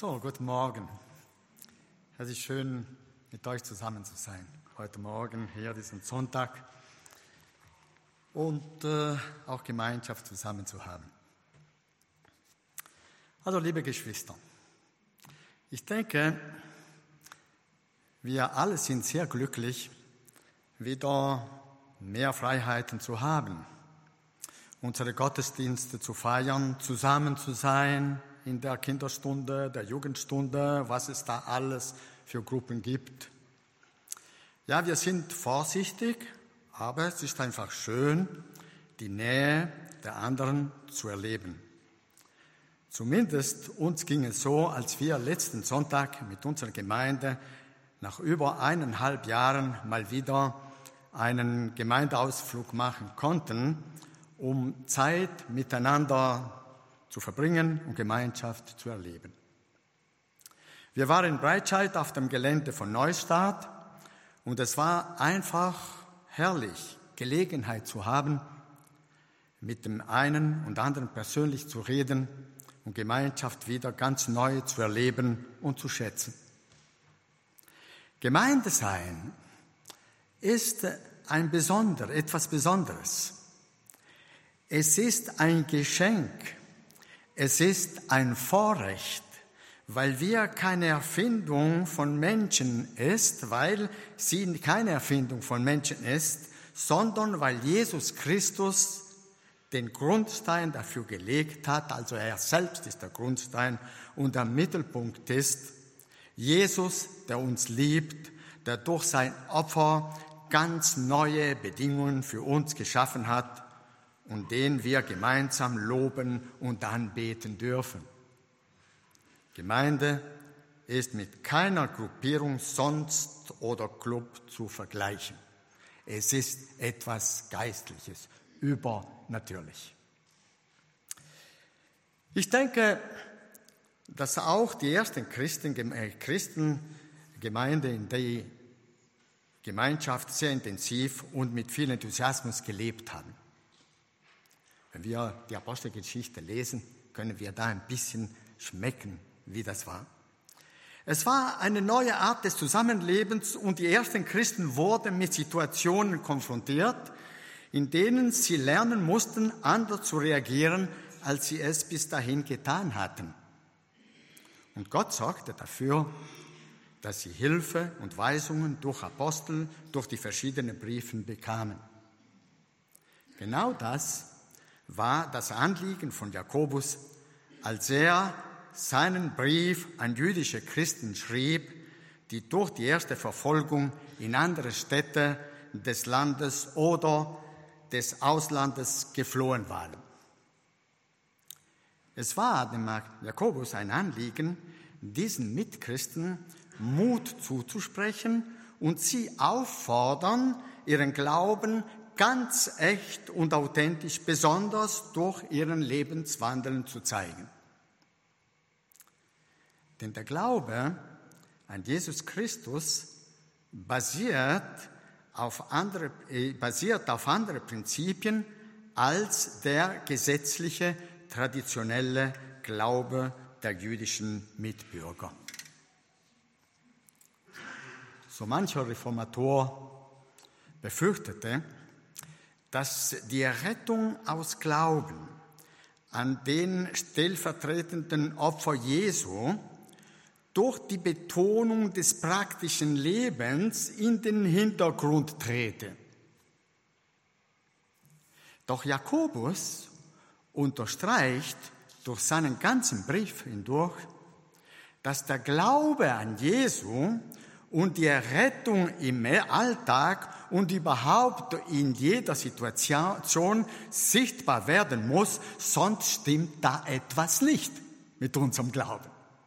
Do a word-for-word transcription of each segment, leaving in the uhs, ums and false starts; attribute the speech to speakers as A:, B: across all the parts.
A: So, guten Morgen. Es ist schön, mit euch zusammen zu sein. Heute Morgen, hier diesen Sonntag. Und äh, auch Gemeinschaft zusammen zu haben. Also, liebe Geschwister, ich denke, wir alle sind sehr glücklich, wieder mehr Freiheiten zu haben, unsere Gottesdienste zu feiern, zusammen zu sein, in der Kinderstunde, der Jugendstunde, was es da alles für Gruppen gibt. Ja, wir sind vorsichtig, aber es ist einfach schön, die Nähe der anderen zu erleben. Zumindest uns ging es so, als wir letzten Sonntag mit unserer Gemeinde nach über eineinhalb Jahren mal wieder einen Gemeindeausflug machen konnten, um Zeit miteinander zu verbringen und Gemeinschaft zu erleben. Wir waren in Breitscheid auf dem Gelände von Neustadt und es war einfach herrlich, Gelegenheit zu haben, mit dem einen und anderen persönlich zu reden und Gemeinschaft wieder ganz neu zu erleben und zu schätzen. Gemeinde sein ist ein besonder, etwas Besonderes. Es ist ein Geschenk. Es ist ein Vorrecht, weil wir keine Erfindung von Menschen ist, weil sie keine Erfindung von Menschen ist, sondern weil Jesus Christus den Grundstein dafür gelegt hat, also er selbst ist der Grundstein und der Mittelpunkt ist Jesus, der uns liebt, der durch sein Opfer ganz neue Bedingungen für uns geschaffen hat und den wir gemeinsam loben und anbeten dürfen. Gemeinde ist mit keiner Gruppierung sonst oder Club zu vergleichen. Es ist etwas Geistliches, übernatürlich. Ich denke, dass auch die ersten Christen, äh, Christengemeinde in der Gemeinschaft sehr intensiv und mit viel Enthusiasmus gelebt haben. Wenn wir die Apostelgeschichte lesen, können wir da ein bisschen schmecken, wie das war. Es war eine neue Art des Zusammenlebens und die ersten Christen wurden mit Situationen konfrontiert, in denen sie lernen mussten, anders zu reagieren, als sie es bis dahin getan hatten. Und Gott sorgte dafür, dass sie Hilfe und Weisungen durch Apostel, durch die verschiedenen Briefen bekamen. Genau das war das Anliegen von Jakobus, als er seinen Brief an jüdische Christen schrieb, die durch die erste Verfolgung in andere Städte des Landes oder des Auslandes geflohen waren. Es war dem Jakobus ein Anliegen, diesen Mitchristen Mut zuzusprechen und sie auffordern, ihren Glauben ganz echt und authentisch, besonders durch ihren Lebenswandel zu zeigen. Denn der Glaube an Jesus Christus basiert auf andere, äh, basiert auf andere Prinzipien als der gesetzliche, traditionelle Glaube der jüdischen Mitbürger. So mancher Reformator befürchtete, dass die Errettung aus Glauben an den stellvertretenden Opfer Jesu durch die Betonung des praktischen Lebens in den Hintergrund trete. Doch Jakobus unterstreicht durch seinen ganzen Brief hindurch, dass der Glaube an Jesu und die Errettung im Alltag und überhaupt in jeder Situation sichtbar werden muss, sonst stimmt da etwas nicht mit unserem Glauben.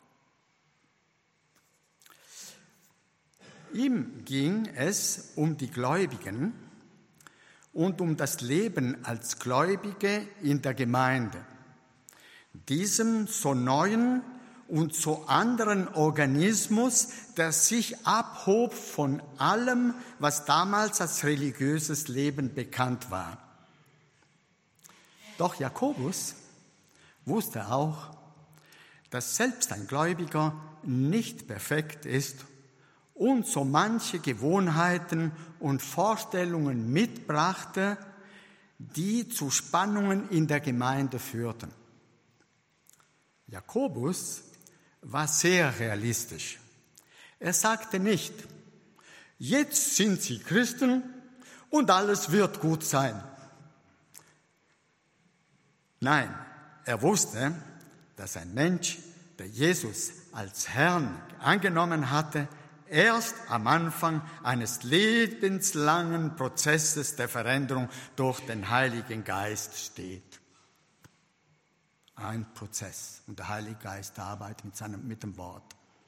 A: Ihm ging es um die Gläubigen und um das Leben als Gläubige in der Gemeinde, diesem so neuen und so anderen Organismus, der sich abhob von allem, was damals als religiöses Leben bekannt war. Doch Jakobus wusste auch, dass selbst ein Gläubiger nicht perfekt ist und so manche Gewohnheiten und Vorstellungen mitbrachte, die zu Spannungen in der Gemeinde führten. Jakobus war sehr realistisch. Er sagte nicht, jetzt sind Sie Christen und alles wird gut sein. Nein, er wusste, dass ein Mensch, der Jesus als Herrn angenommen hatte, erst am Anfang eines lebenslangen Prozesses der Veränderung durch den Heiligen Geist steht. Ein Prozess. Und der Heilige Geist arbeitet mit, seinem, mit dem Wort.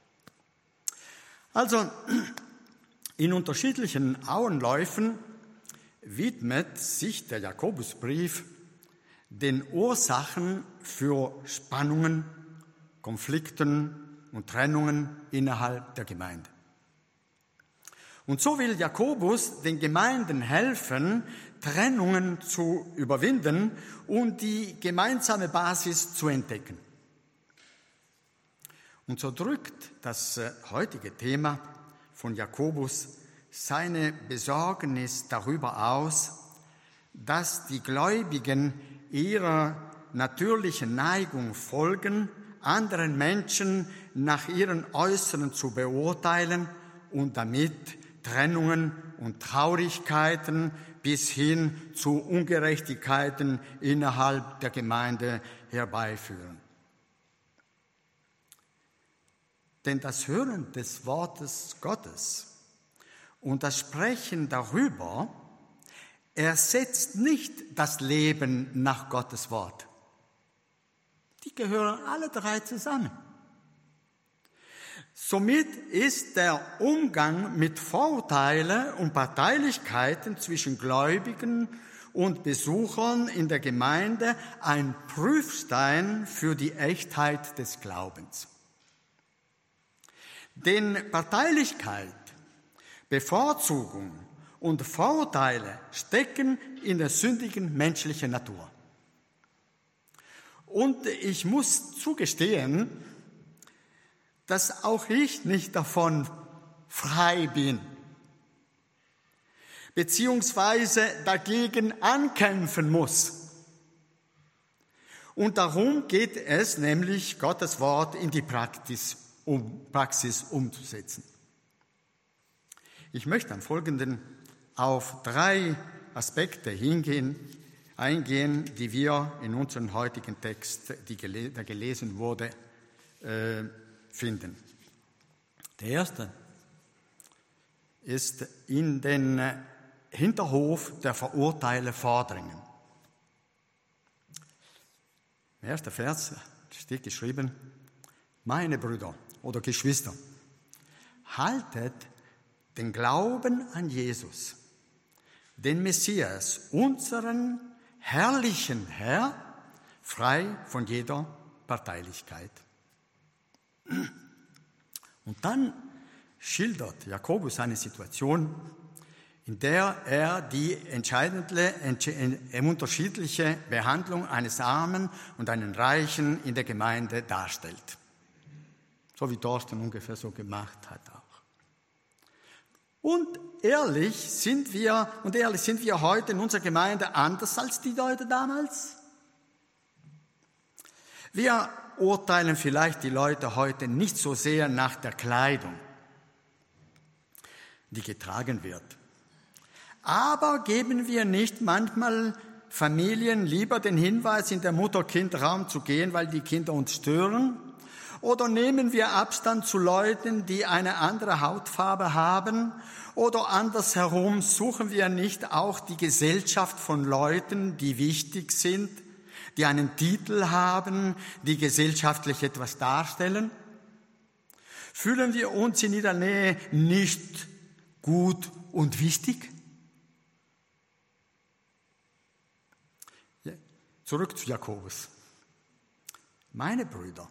A: Also, in unterschiedlichen Auenläufen widmet sich der Jakobusbrief den Ursachen für Spannungen, Konflikten und Trennungen innerhalb der Gemeinde. Und so will Jakobus den Gemeinden helfen, Trennungen zu überwinden und die gemeinsame Basis zu entdecken. Und so drückt das heutige Thema von Jakobus seine Besorgnis darüber aus, dass die Gläubigen ihrer natürlichen Neigung folgen, anderen Menschen nach ihren Äußeren zu beurteilen und damit Trennungen und Traurigkeiten bis hin zu Ungerechtigkeiten innerhalb der Gemeinde herbeiführen. Denn das Hören des Wortes Gottes und das Sprechen darüber ersetzt nicht das Leben nach Gottes Wort. Die gehören alle drei zusammen. Somit ist der Umgang mit Vorurteilen und Parteilichkeiten zwischen Gläubigen und Besuchern in der Gemeinde ein Prüfstein für die Echtheit des Glaubens. Denn Parteilichkeit, Bevorzugung und Vorurteile stecken in der sündigen menschlichen Natur. Und ich muss zugestehen, dass auch ich nicht davon frei bin, beziehungsweise dagegen ankämpfen muss. Und darum geht es nämlich, Gottes Wort in die Praxis, um, Praxis umzusetzen. Ich möchte am Folgenden auf drei Aspekte hingehen, eingehen, die wir in unserem heutigen Text, der gelesen wurde, äh, finden. Der erste ist in den Hinterhof der Verurteile vordringen. Im ersten Vers steht geschrieben, meine Brüder oder Geschwister, haltet den Glauben an Jesus, den Messias, unseren herrlichen Herr, frei von jeder Parteilichkeit. Und dann schildert Jakobus eine Situation, in der er die entscheidende, unterschiedliche Behandlung eines Armen und eines Reichen in der Gemeinde darstellt. So wie Thorsten ungefähr so gemacht hat auch. Und ehrlich sind wir, und ehrlich sind wir heute in unserer Gemeinde anders als die Leute damals? Wir urteilen vielleicht die Leute heute nicht so sehr nach der Kleidung, die getragen wird. Aber geben wir nicht manchmal Familien lieber den Hinweis, in der Mutter-Kind-Raum zu gehen, weil die Kinder uns stören? Oder nehmen wir Abstand zu Leuten, die eine andere Hautfarbe haben? Oder andersherum, suchen wir nicht auch die Gesellschaft von Leuten, die wichtig sind, die einen Titel haben, die gesellschaftlich etwas darstellen? Fühlen wir uns in ihrer Nähe nicht gut und wichtig? Ja, zurück zu Jakobus. Meine Brüder,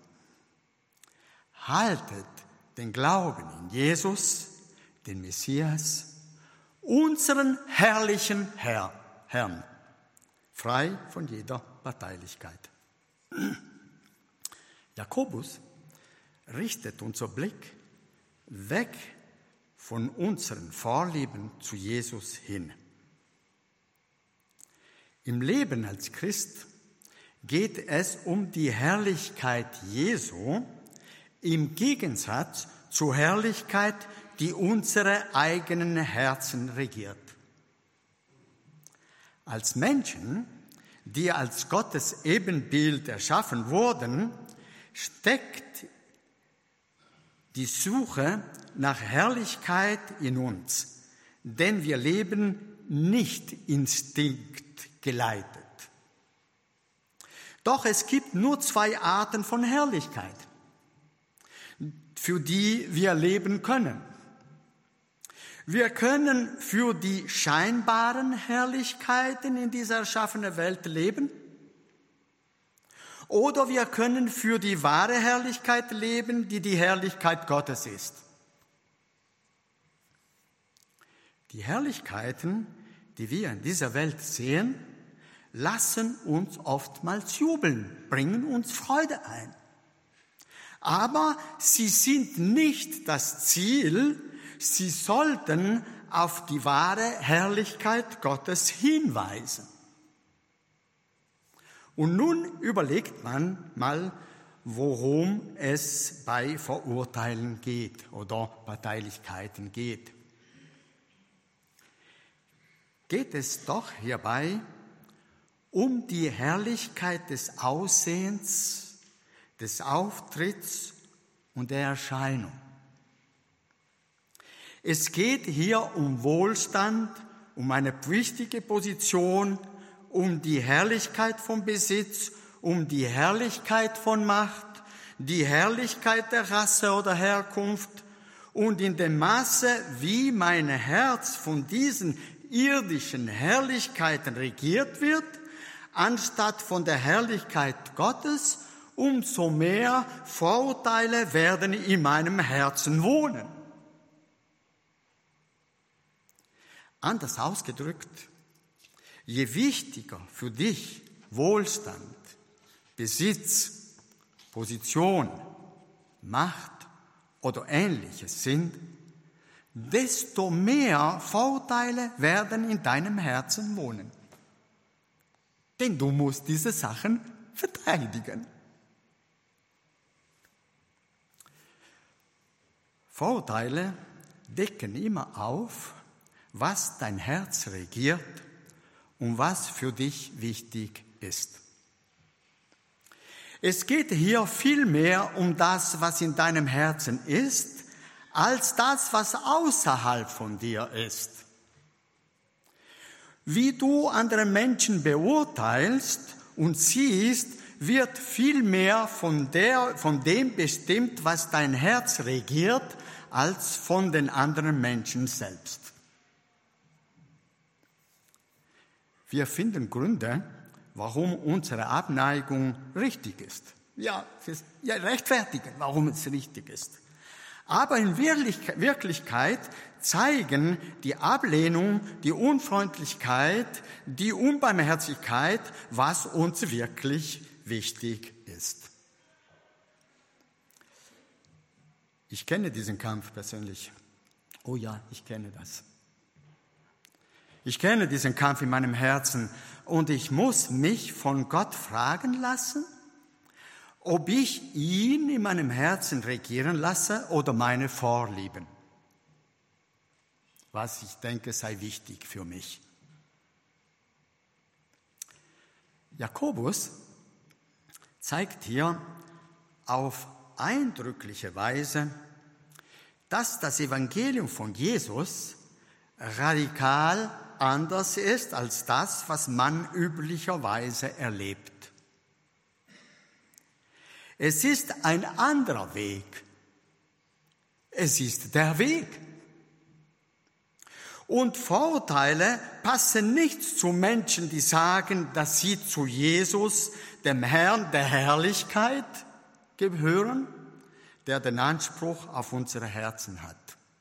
A: haltet den Glauben in Jesus, den Messias, unseren herrlichen Herr, Herrn, frei von jeder Parteilichkeit. Jakobus richtet unser Blick weg von unseren Vorlieben zu Jesus hin. Im Leben als Christ geht es um die Herrlichkeit Jesu im Gegensatz zur Herrlichkeit, die unsere eigenen Herzen regiert. Als Menschen, die als Gottes Ebenbild erschaffen wurden, steckt die Suche nach Herrlichkeit in uns, denn wir leben nicht instinktgeleitet. Doch es gibt nur zwei Arten von Herrlichkeit, für die wir leben können. Wir können für die scheinbaren Herrlichkeiten in dieser erschaffenen Welt leben, oder wir können für die wahre Herrlichkeit leben, die die Herrlichkeit Gottes ist. Die Herrlichkeiten, die wir in dieser Welt sehen, lassen uns oftmals jubeln, bringen uns Freude ein. Aber sie sind nicht das Ziel, sie sollten auf die wahre Herrlichkeit Gottes hinweisen. Und nun überlegt man mal, worum es bei Verurteilen geht oder Parteilichkeiten geht. Geht es doch hierbei um die Herrlichkeit des Aussehens, des Auftritts und der Erscheinung. Es geht hier um Wohlstand, um eine wichtige Position, um die Herrlichkeit vom Besitz, um die Herrlichkeit von Macht, die Herrlichkeit der Rasse oder Herkunft und in dem Maße, wie mein Herz von diesen irdischen Herrlichkeiten regiert wird, anstatt von der Herrlichkeit Gottes, umso mehr Vorurteile werden in meinem Herzen wohnen. Anders ausgedrückt, je wichtiger für dich Wohlstand, Besitz, Position, Macht oder Ähnliches sind, desto mehr Vorurteile werden in deinem Herzen wohnen. Denn du musst diese Sachen verteidigen. Vorurteile decken immer auf, was dein Herz regiert und was für dich wichtig ist. Es geht hier viel mehr um das, was in deinem Herzen ist, als das, was außerhalb von dir ist. Wie du andere Menschen beurteilst und siehst, wird viel mehr von, der, von dem bestimmt, was dein Herz regiert, als von den anderen Menschen selbst. Wir finden Gründe, warum unsere Abneigung richtig ist. Ja, ja rechtfertigen, warum es richtig ist. Aber in Wirklichkeit zeigen die Ablehnung, die Unfreundlichkeit, die Unbarmherzigkeit, was uns wirklich wichtig ist. Ich kenne diesen Kampf persönlich. Oh ja, ich kenne das. Ich kenne diesen Kampf in meinem Herzen und ich muss mich von Gott fragen lassen, ob ich ihn in meinem Herzen regieren lasse oder meine Vorlieben. Was ich denke, sei wichtig für mich. Jakobus zeigt hier auf eindrückliche Weise, dass das Evangelium von Jesus radikal anders ist als das, was man üblicherweise erlebt. Es ist ein anderer Weg. Es ist der Weg. Und Vorurteile passen nicht zu Menschen, die sagen, dass sie zu Jesus, dem Herrn der Herrlichkeit, gehören, der den Anspruch auf unsere Herzen hat.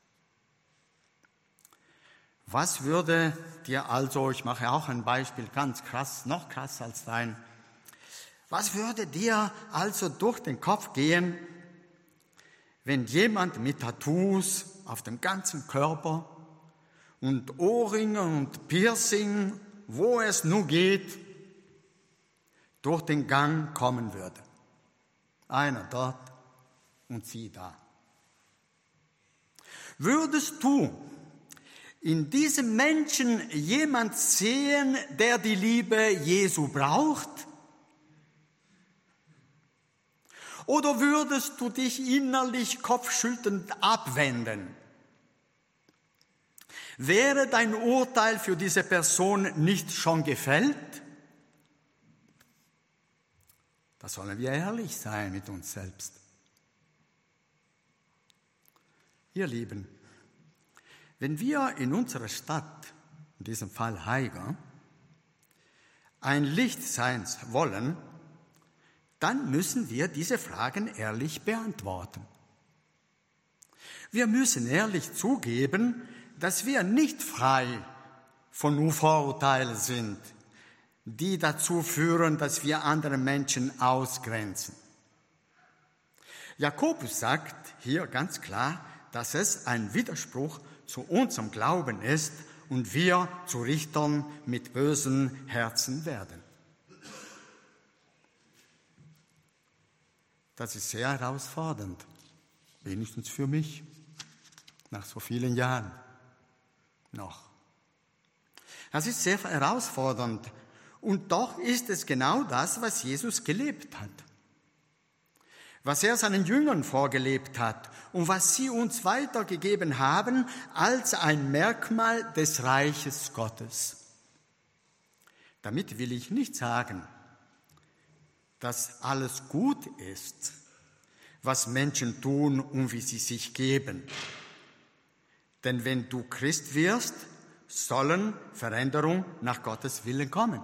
A: Was würde dir also, ich mache auch ein Beispiel, ganz krass, noch krasser als dein, Was würde dir also durch den Kopf gehen, wenn jemand mit Tattoos auf dem ganzen Körper und Ohrringe und Piercing, wo es nur geht, durch den Gang kommen würde? Einer dort und sie da. Würdest du in diesem Menschen jemand sehen, der die Liebe Jesu braucht? Oder würdest du dich innerlich kopfschüttelnd abwenden? Wäre dein Urteil für diese Person nicht schon gefällt? Da sollen wir ehrlich sein mit uns selbst. Ihr Lieben, wenn wir in unserer Stadt, in diesem Fall Haiger, ein Licht sein wollen, dann müssen wir diese Fragen ehrlich beantworten. Wir müssen ehrlich zugeben, dass wir nicht frei von Vorurteilen sind, die dazu führen, dass wir andere Menschen ausgrenzen. Jakobus sagt hier ganz klar, dass es ein Widerspruch zu unserem Glauben ist und wir zu Richtern mit bösen Herzen werden. Das ist sehr herausfordernd, wenigstens für mich, nach so vielen Jahren noch. Das ist sehr herausfordernd und doch ist es genau das, was Jesus gelebt hat, was er seinen Jüngern vorgelebt hat und was sie uns weitergegeben haben als ein Merkmal des Reiches Gottes. Damit will ich nicht sagen, dass alles gut ist, was Menschen tun und wie sie sich geben. Denn wenn du Christ wirst, sollen Veränderungen nach Gottes Willen kommen.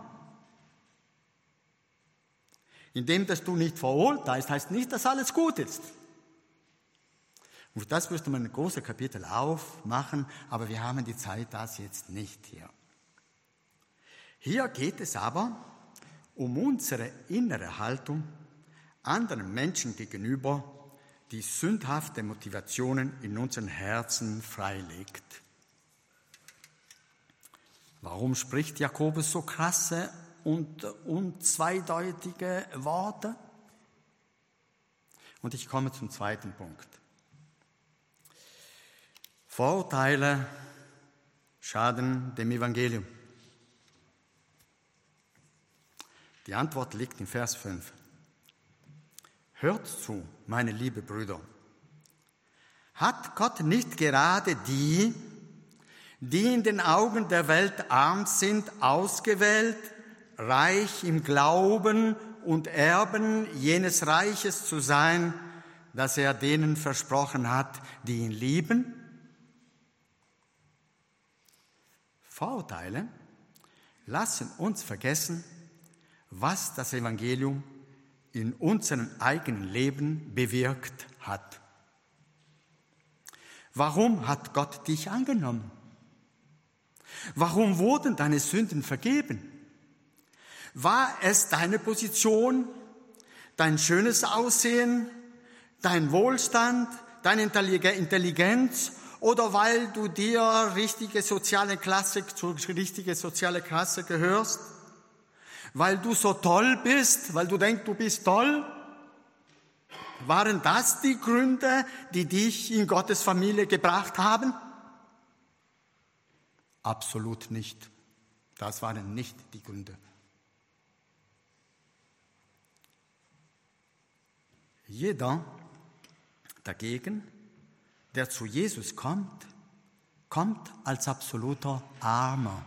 A: Indem, dass du nicht verurteilst, heißt nicht, dass alles gut ist. Und das müsste man ein großes Kapitel aufmachen, aber wir haben die Zeit, das jetzt nicht hier. Hier geht es aber um unsere innere Haltung anderen Menschen gegenüber, die sündhafte Motivationen in unseren Herzen freilegt. Warum spricht Jakobus so krasse und unzweideutige Worte? Und ich komme zum zweiten Punkt. Vorurteile schaden dem Evangelium. Die Antwort liegt in Vers fünf. Hört zu, meine lieben Brüder. Hat Gott nicht gerade die, die in den Augen der Welt arm sind, ausgewählt, reich im Glauben und Erben jenes Reiches zu sein, das er denen versprochen hat, die ihn lieben? Vorurteile lassen uns vergessen, was das Evangelium in unserem eigenen Leben bewirkt hat. Warum hat Gott dich angenommen? Warum wurden deine Sünden vergeben? War es deine Position, dein schönes Aussehen, dein Wohlstand, deine Intelligenz oder weil du dir richtige soziale Klasse, zur richtigen soziale Klasse gehörst? Weil du so toll bist, weil du denkst, du bist toll? Waren das die Gründe, die dich in Gottes Familie gebracht haben? Absolut nicht. Das waren nicht die Gründe. Jeder dagegen, der zu Jesus kommt, kommt als absoluter Armer.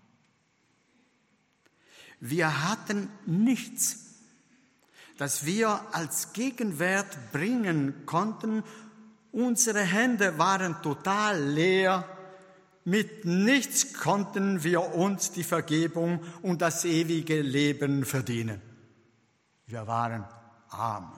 A: Wir hatten nichts, das wir als Gegenwert bringen konnten. Unsere Hände waren total leer. Mit nichts konnten wir uns die Vergebung und das ewige Leben verdienen. Wir waren arm.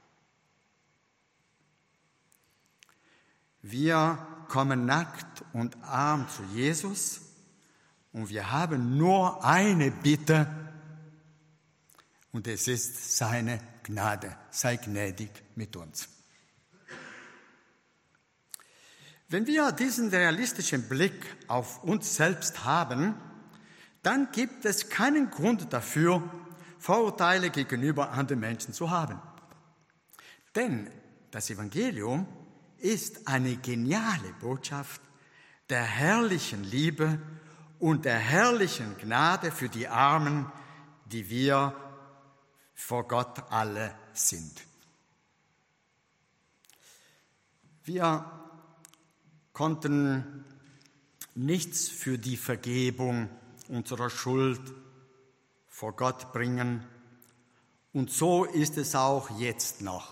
A: Wir kommen nackt und arm zu Jesus und wir haben nur eine Bitte: und es ist seine Gnade. Sei gnädig mit uns. Wenn wir diesen realistischen Blick auf uns selbst haben, dann gibt es keinen Grund dafür, Vorurteile gegenüber anderen Menschen zu haben. Denn das Evangelium ist eine geniale Botschaft der herrlichen Liebe und der herrlichen Gnade für die Armen, die wir vor Gott alle sind. Wir konnten nichts für die Vergebung unserer Schuld vor Gott bringen, und so ist es auch jetzt noch.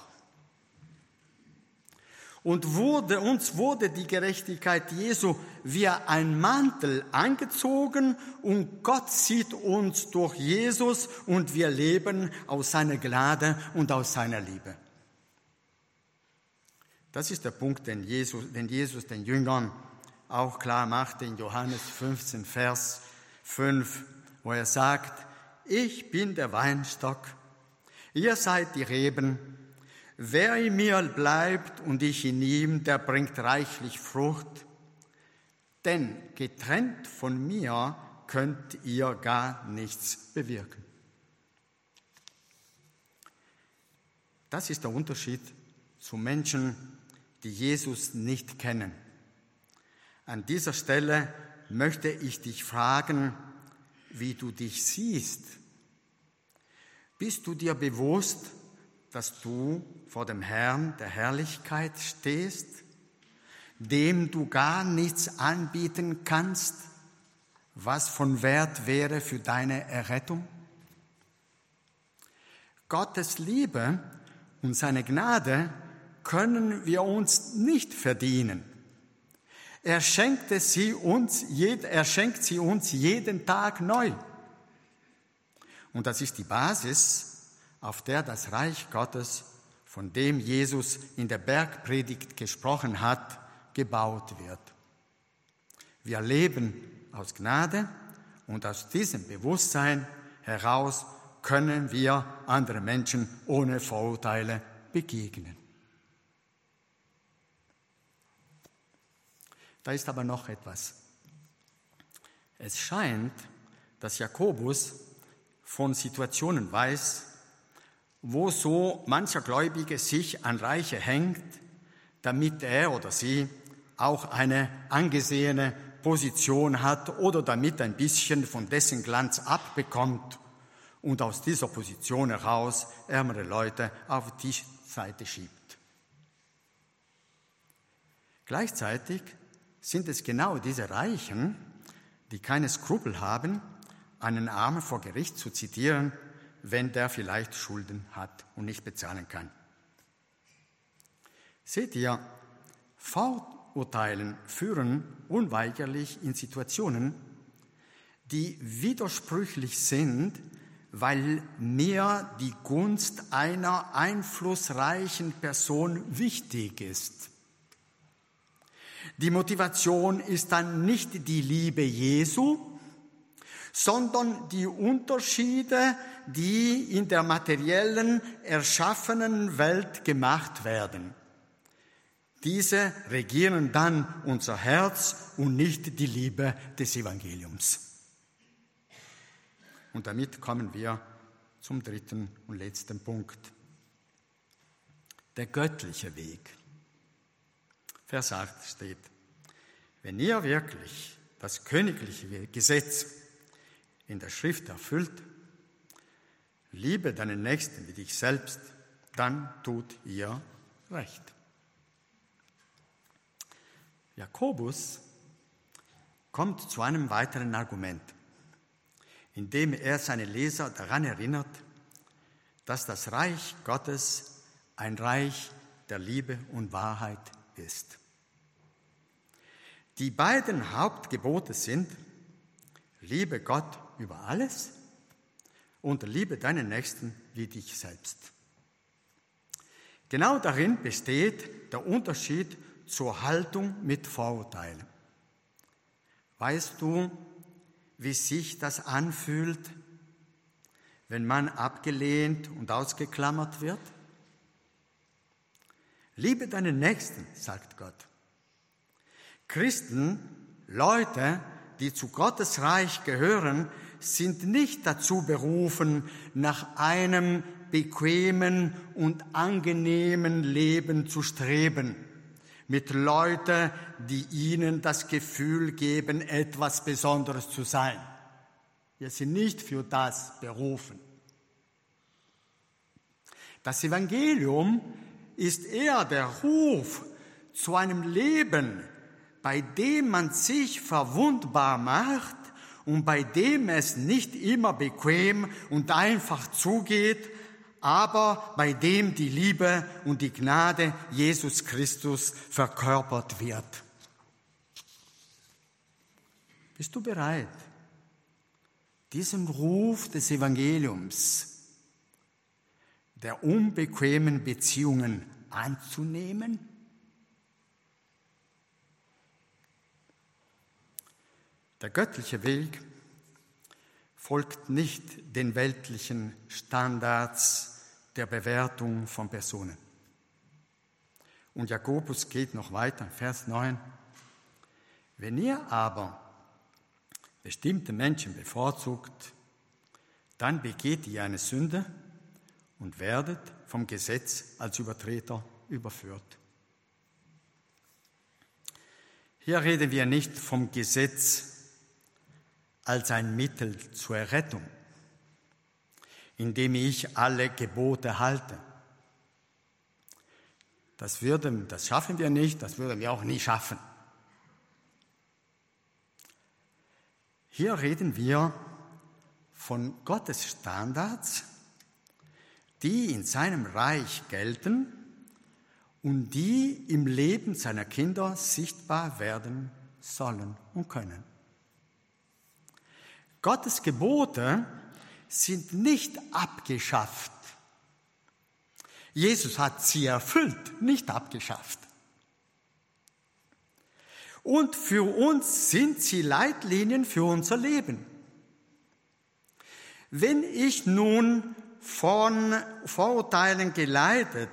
A: Und wurde, uns wurde die Gerechtigkeit Jesu wie ein Mantel angezogen und Gott sieht uns durch Jesus und wir leben aus seiner Gnade und aus seiner Liebe. Das ist der Punkt, den Jesus, den Jesus den Jüngern auch klar machte in Johannes fünfzehn, Vers fünf, wo er sagt, ich bin der Weinstock, ihr seid die Reben. Wer in mir bleibt und ich in ihm, der bringt reichlich Frucht. Denn getrennt von mir könnt ihr gar nichts bewirken. Das ist der Unterschied zu Menschen, die Jesus nicht kennen. An dieser Stelle möchte ich dich fragen, wie du dich siehst. Bist du dir bewusst, dass du vor dem Herrn der Herrlichkeit stehst, dem du gar nichts anbieten kannst, was von Wert wäre für deine Errettung? Gottes Liebe und seine Gnade können wir uns nicht verdienen. Er schenkt sie uns, er schenkt sie uns jeden Tag neu. Und das ist die Basis, auf der das Reich Gottes, von dem Jesus in der Bergpredigt gesprochen hat, gebaut wird. Wir leben aus Gnade und aus diesem Bewusstsein heraus können wir anderen Menschen ohne Vorurteile begegnen. Da ist aber noch etwas. Es scheint, dass Jakobus von Situationen weiß, wo so mancher Gläubige sich an Reiche hängt, damit er oder sie auch eine angesehene Position hat oder damit ein bisschen von dessen Glanz abbekommt und aus dieser Position heraus ärmere Leute auf die Seite schiebt. Gleichzeitig sind es genau diese Reichen, die keine Skrupel haben, einen Armen vor Gericht zu zitieren, wenn der vielleicht Schulden hat und nicht bezahlen kann. Seht ihr, Vorurteilen führen unweigerlich in Situationen, die widersprüchlich sind, weil mir die Gunst einer einflussreichen Person wichtig ist. Die Motivation ist dann nicht die Liebe Jesu, sondern die Unterschiede, die in der materiellen, erschaffenen Welt gemacht werden. Diese regieren dann unser Herz und nicht die Liebe des Evangeliums. Und damit kommen wir zum dritten und letzten Punkt. Der göttliche Weg. Vers acht steht, wenn ihr wirklich das königliche Gesetz in der Schrift erfüllt, liebe deinen Nächsten wie dich selbst, dann tut ihr recht. Jakobus kommt zu einem weiteren Argument, indem er seine Leser daran erinnert, dass das Reich Gottes ein Reich der Liebe und Wahrheit ist. Die beiden Hauptgebote sind, liebe Gott über alles und liebe deinen Nächsten wie dich selbst. Genau darin besteht der Unterschied zur Haltung mit Vorurteilen. Weißt du, wie sich das anfühlt, wenn man abgelehnt und ausgeklammert wird? Liebe deinen Nächsten, sagt Gott. Christen, Leute, die zu Gottes Reich gehören, sind nicht dazu berufen, nach einem bequemen und angenehmen Leben zu streben, mit Leuten, die ihnen das Gefühl geben, etwas Besonderes zu sein. Wir sind nicht für das berufen. Das Evangelium ist eher der Ruf zu einem Leben, bei dem man sich verwundbar macht und bei dem es nicht immer bequem und einfach zugeht, aber bei dem die Liebe und die Gnade Jesus Christus verkörpert wird. Bist du bereit, diesem Ruf des Evangeliums, der unbequemen Beziehungen anzunehmen? Der göttliche Weg folgt nicht den weltlichen Standards der Bewertung von Personen. Und Jakobus geht noch weiter, Vers neun. Wenn ihr aber bestimmte Menschen bevorzugt, dann begeht ihr eine Sünde und werdet vom Gesetz als Übertreter überführt. Hier reden wir nicht vom Gesetz als ein Mittel zur Errettung, indem ich alle Gebote halte. Das, würden, das schaffen wir nicht, das würden wir auch nie schaffen. Hier reden wir von Gottes Standards, die in seinem Reich gelten und die im Leben seiner Kinder sichtbar werden sollen und können. Gottes Gebote sind nicht abgeschafft. Jesus hat sie erfüllt, nicht abgeschafft. Und für uns sind sie Leitlinien für unser Leben. Wenn ich nun von Vorurteilen geleitet,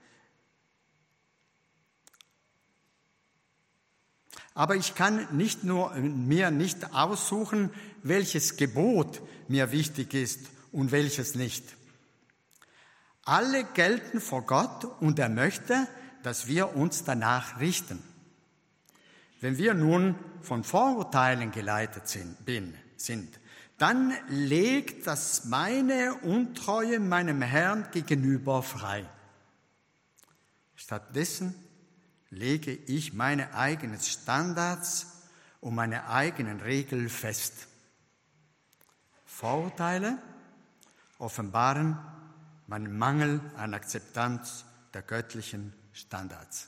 A: aber ich kann nicht nur, mir nicht aussuchen, welches Gebot mir wichtig ist und welches nicht. Alle gelten vor Gott und er möchte, dass wir uns danach richten. Wenn wir nun von Vorurteilen geleitet sind, bin, sind, dann legt das meine Untreue meinem Herrn gegenüber frei. Stattdessen lege ich meine eigenen Standards und meine eigenen Regeln fest. Vorurteile offenbaren meinen Mangel an Akzeptanz der göttlichen Standards.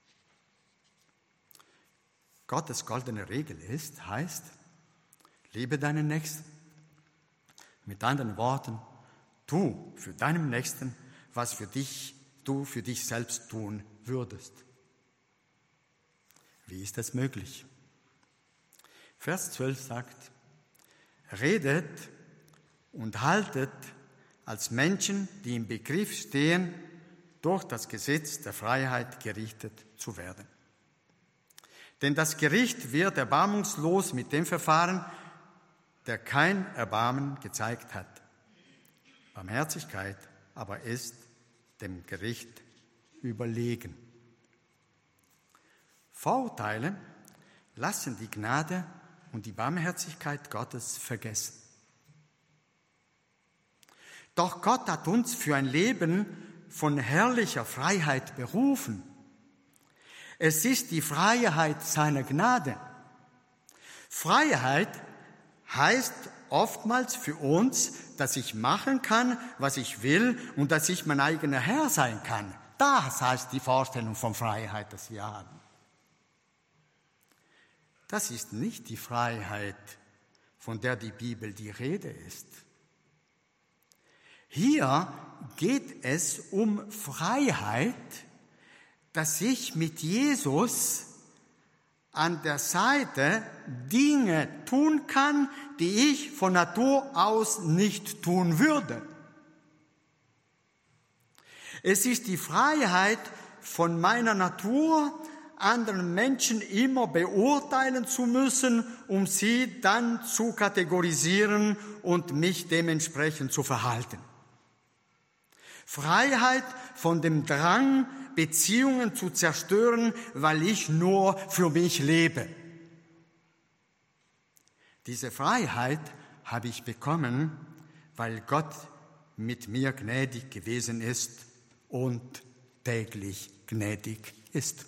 A: Gottes goldene Regel ist, heißt, liebe deinen Nächsten. Mit anderen Worten, tu für deinen Nächsten, was für dich, du für dich selbst tun würdest. Wie ist das möglich? Vers zwölf sagt, redet und haltet als Menschen, die im Begriff stehen, durch das Gesetz der Freiheit gerichtet zu werden. Denn das Gericht wird erbarmungslos mit dem verfahren, der kein Erbarmen gezeigt hat. Barmherzigkeit aber ist dem Gericht überlegen. Vorurteile lassen die Gnade und die Barmherzigkeit Gottes vergessen. Doch Gott hat uns für ein Leben von herrlicher Freiheit berufen. Es ist die Freiheit seiner Gnade. Freiheit heißt oftmals für uns, dass ich machen kann, was ich will und dass ich mein eigener Herr sein kann. Das heißt die Vorstellung von Freiheit, das wir haben. Das ist nicht die Freiheit, von der die Bibel die Rede ist. Hier geht es um Freiheit, dass ich mit Jesus an der Seite Dinge tun kann, die ich von Natur aus nicht tun würde. Es ist die Freiheit von meiner Natur, anderen Menschen immer beurteilen zu müssen, um sie dann zu kategorisieren und mich dementsprechend zu verhalten. Freiheit von dem Drang, Beziehungen zu zerstören, weil ich nur für mich lebe. Diese Freiheit habe ich bekommen, weil Gott mit mir gnädig gewesen ist und täglich gnädig ist.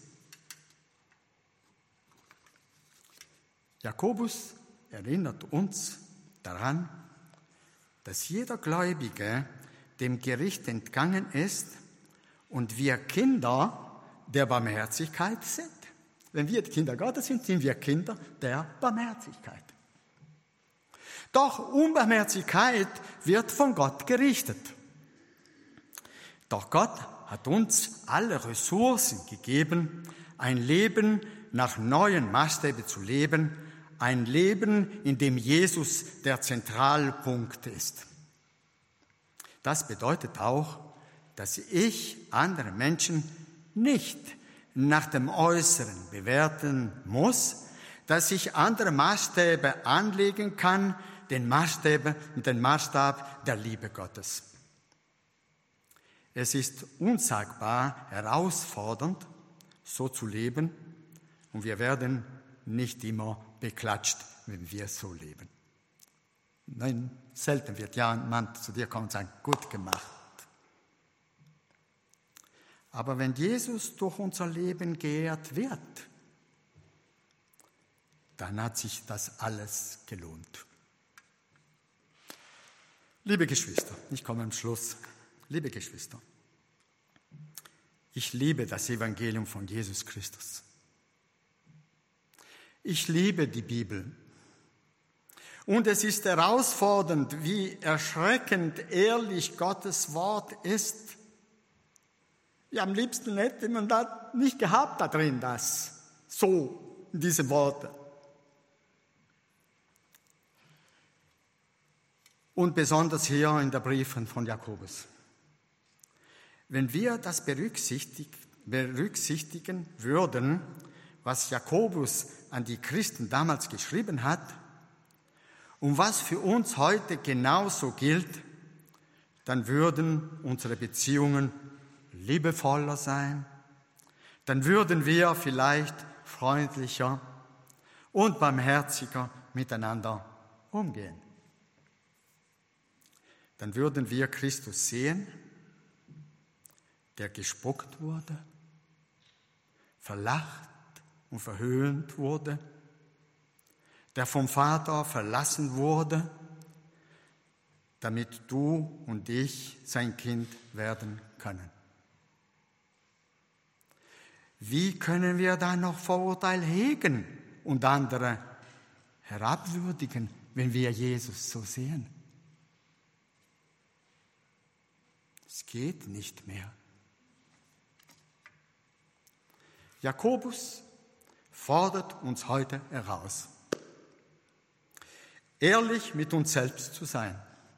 A: Jakobus erinnert uns daran, dass jeder Gläubige dem Gericht entgangen ist und wir Kinder der Barmherzigkeit sind. Wenn wir Kinder Gottes sind, sind wir Kinder der Barmherzigkeit. Doch Unbarmherzigkeit wird von Gott gerichtet. Doch Gott hat uns alle Ressourcen gegeben, ein Leben nach neuen Maßstäben zu leben, ein Leben, in dem Jesus der Zentralpunkt ist. Das bedeutet auch, dass ich andere Menschen nicht nach dem Äußeren bewerten muss, dass ich andere Maßstäbe anlegen kann, den Maßstab, den Maßstab der Liebe Gottes. Es ist unsagbar herausfordernd, so zu leben, und wir werden nicht immer beklatscht, wenn wir so leben. Nein, selten wird jemand zu dir kommen und sagen, gut gemacht. Aber wenn Jesus durch unser Leben geehrt wird, dann hat sich das alles gelohnt. Liebe Geschwister, ich komme am Schluss. Liebe Geschwister, ich liebe das Evangelium von Jesus Christus. Ich liebe die Bibel. Und es ist herausfordernd, wie erschreckend ehrlich Gottes Wort ist. Ja, am liebsten hätte man das nicht gehabt da drin, das so, in diese Worte. Und besonders hier in den Briefen von Jakobus. Wenn wir das berücksichtigen, berücksichtigen würden, was Jakobus an die Christen damals geschrieben hat und was für uns heute genauso gilt, dann würden unsere Beziehungen liebevoller sein, dann würden wir vielleicht freundlicher und barmherziger miteinander umgehen. Dann würden wir Christus sehen, der gespuckt wurde, verlacht und verhöhnt wurde, der vom Vater verlassen wurde, damit du und ich sein Kind werden können. Wie können wir dann noch Vorurteil hegen und andere herabwürdigen, wenn wir Jesus so sehen? Es geht nicht mehr. Jakobus fordert uns heute heraus, ehrlich mit uns selbst zu sein,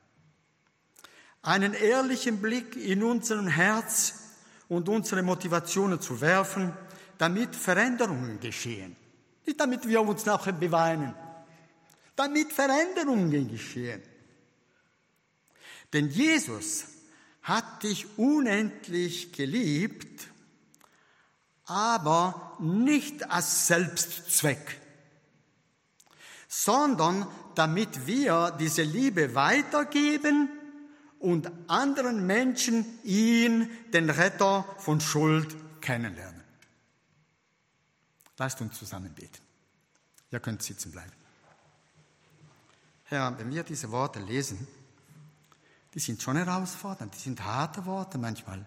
A: einen ehrlichen Blick in unser Herz und unsere Motivationen zu werfen, damit Veränderungen geschehen. Nicht damit wir uns nachher beweinen, damit Veränderungen geschehen. Denn Jesus hat dich unendlich geliebt, aber nicht als Selbstzweck, sondern damit wir diese Liebe weitergeben und anderen Menschen ihn, den Retter von Schuld, kennenlernen. Lasst uns zusammen beten. Ihr könnt sitzen bleiben. Herr, wenn wir diese Worte lesen, die sind schon herausfordernd, die sind harte Worte manchmal.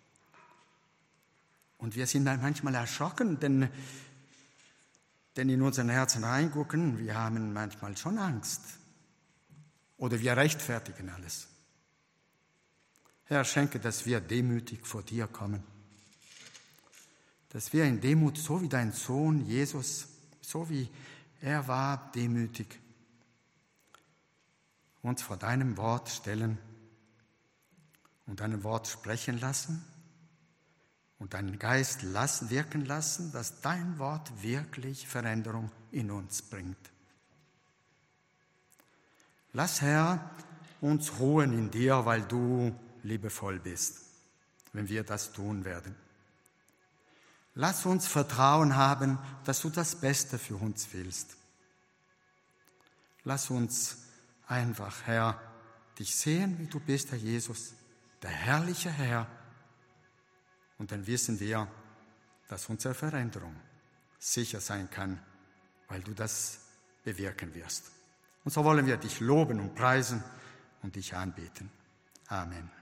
A: Und wir sind manchmal erschrocken, denn, denn in unseren Herzen reingucken, wir haben manchmal schon Angst. Oder wir rechtfertigen alles. Herr, schenke, dass wir demütig vor dir kommen. Dass wir in Demut, so wie dein Sohn Jesus, so wie er war, demütig, uns vor deinem Wort stellen und dein Wort sprechen lassen und deinen Geist lassen, wirken lassen, dass dein Wort wirklich Veränderung in uns bringt. Lass, Herr, uns ruhen in dir, weil du liebevoll bist, wenn wir das tun werden. Lass uns Vertrauen haben, dass du das Beste für uns willst. Lass uns einfach, Herr, dich sehen, wie du bist, Herr Jesus, der herrliche Herr. Und dann wissen wir, dass unsere Veränderung sicher sein kann, weil du das bewirken wirst. Und so wollen wir dich loben und preisen und dich anbeten. Amen.